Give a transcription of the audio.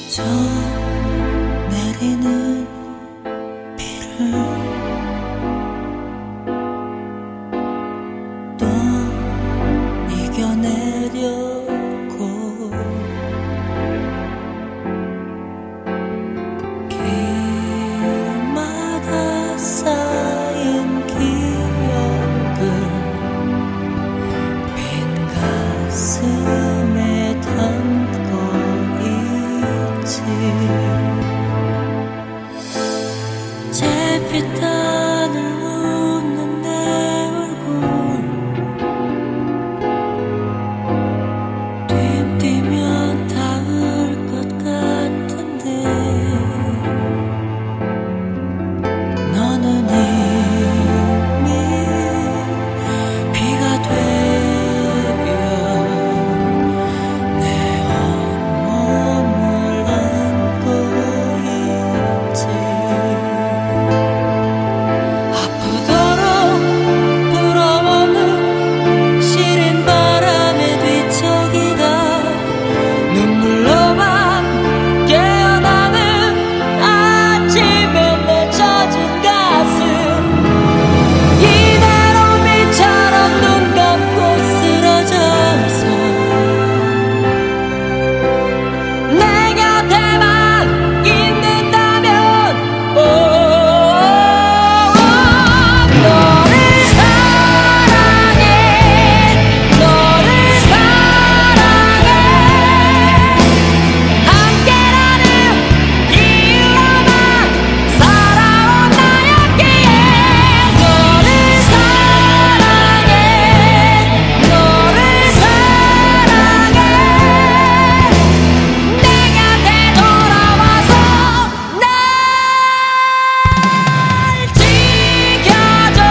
저 내리는 비를 또 이겨내려고 길마다 쌓인 기억을 빈 가슴에 담고 있지. 잿빛하늘 웃는 내 얼굴 뛰면 닿을 것 같은데 너는 이미 비가 되어 내 온몸을 안고 있지. 아프도록 불어오는 시린 바람에 뒤척이다 눈물로만 깨어나는 아침에 내 젖은 가슴 이대로 미처럼 눈 감고 쓰러져서 내 곁에만 있는다면 너를 사랑해 너를 사랑해 함께라는 이유로만 살아온 나였기에 너를 사랑해 너를 사랑해 내 곁에 돌아와서 날 지켜줘.